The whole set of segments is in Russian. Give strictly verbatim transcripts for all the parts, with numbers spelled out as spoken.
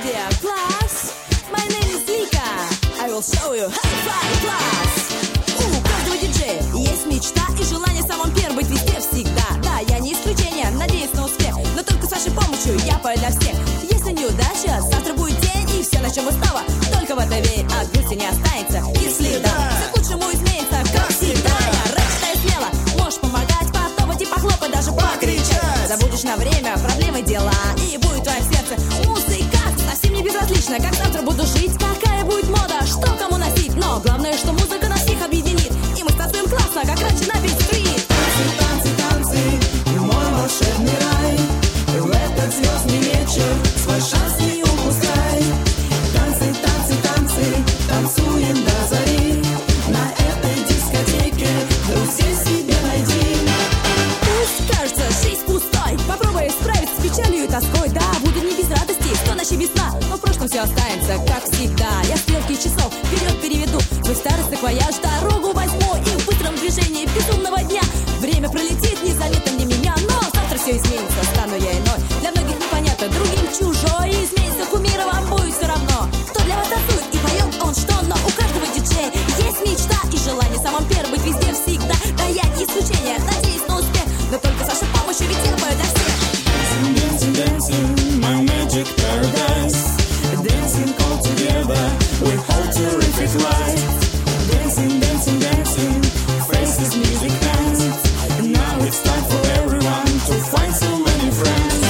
media plus. My name is Lika. I will show you how to fly plus. У каждого диджея есть мечта и желание самым первым быть везде всегда. Да, я не исключение, надеюсь на успех, но только с вашей помощью я пою для всех. Если неудача, завтра будет день, и все начнем снова. Только в это верь, от грусти не останется и следа. Все к лучшему изменится, как всегда. Я рэп читаю смело, можешь помогать, потопать и похлопать, даже покричать. Забудешь на время проблемы, дела, и будет в твоем сердце музыка. Совсем не безразлично, как завтра буду жить, какая будет мода, что кому носить. Но главное, что музыка нас всех объединит, и мы станцуем классно, как раньше на Бит-стрит. Танцы, танцы, танцы, мой волшебный рай. В этот звездный вечер свой шанс не упускай. Танцы, танцы, танцы, танцуем до зари. На этой дискотеке друзей себе найди. Пусть кажется жизнь пустой, попробуй справиться с печалью и тоской. Да, буду не без радости, сто ночей без сна, но в прошлом все останется, как всегда. Я стрелки часов вперед переведу, свой старый саквояж дорогу возьму, и в быстром движении безумного дня время пролетит незаметно для меня. Но завтра все изменится, стану я иной. Для многих непонятно, другим чужой. Изменится кумира, вам будет все равно, кто для вас танцует и поет он что. Но у каждого диджея есть мечта и желание самым первым быть везде всегда. Да, я не исключение, надеюсь на успех, но только с вашей помощью, ведь я пою для всех. Dancing, dancing, my magic paradise. Dancing all together, we hold terrific life. Dancing, dancing, dancing, faces, music, hands. And now it's time for everyone to find so many friends.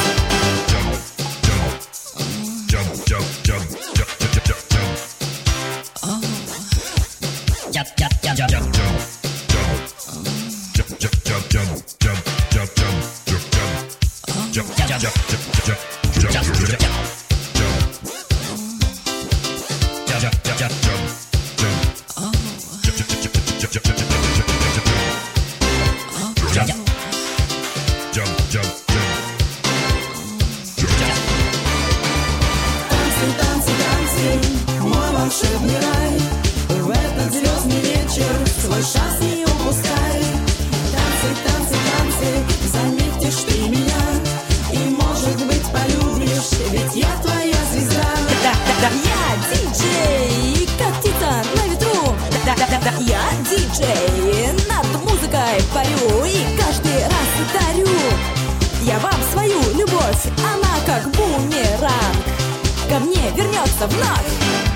Jump, jump, jump, jump, jump, jump, jump. Oh. Jump, jump, jump, jump, jump, jump. Jump, jump, jump, jump, jump, jump, jump, jump, jump, jump, jump, jump, jump, jump, jump, jump, jump. Танцы, танцы, танцы, мой волшебный рай. В этот звездный вечер свой шанс не упускай. Танцы, танцы, танцы, заметишь ты меня, и, может быть, полюбишь, ведь я твоя звезда. Я диджей, как птица на ветру. Я диджей, над музыкой парю и каждый раз дарю я вам свою любовь, она как бумеранг ко мне вернется вновь.